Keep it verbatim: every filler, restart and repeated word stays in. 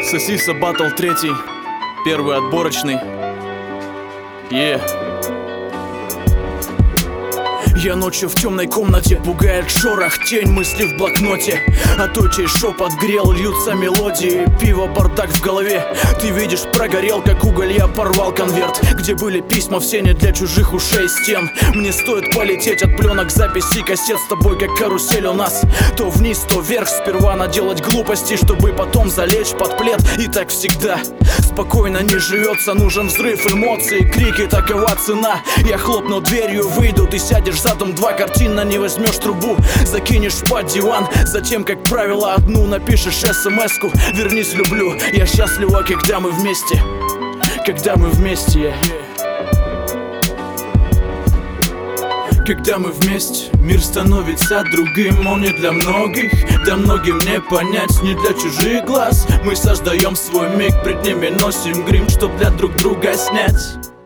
Сосиса Баттл третий, первый отборочный. Yeah. Я ночью в темной комнате, пугает шорох, тень мысли в блокноте. А той, чей шепот грел, льются мелодии. Пиво, бардак в голове, ты видишь, прогорел, как уголь. Я порвал конверт, где были письма, все не для чужих ушей стен. Мне стоит полететь от пленок, записей, кассет с тобой, как карусель у нас. То вниз, то вверх, сперва наделать глупости, чтобы потом залечь под плед. И так всегда спокойно не живется, нужен взрыв эмоций, крики, такова цена. Я хлопну дверью, выйду, ты сядешь за дом, два картина, не возьмешь трубу, закинешь под диван. Затем, как правило, одну напишешь смс-ку: вернись, люблю. Я счастлива, когда мы вместе, когда мы вместе. Когда мы вместе, мир становится другим. Он не для многих, да многим не понять, не для чужих глаз. Мы создаем свой миг, пред ними носим грим, чтоб для друг друга снять.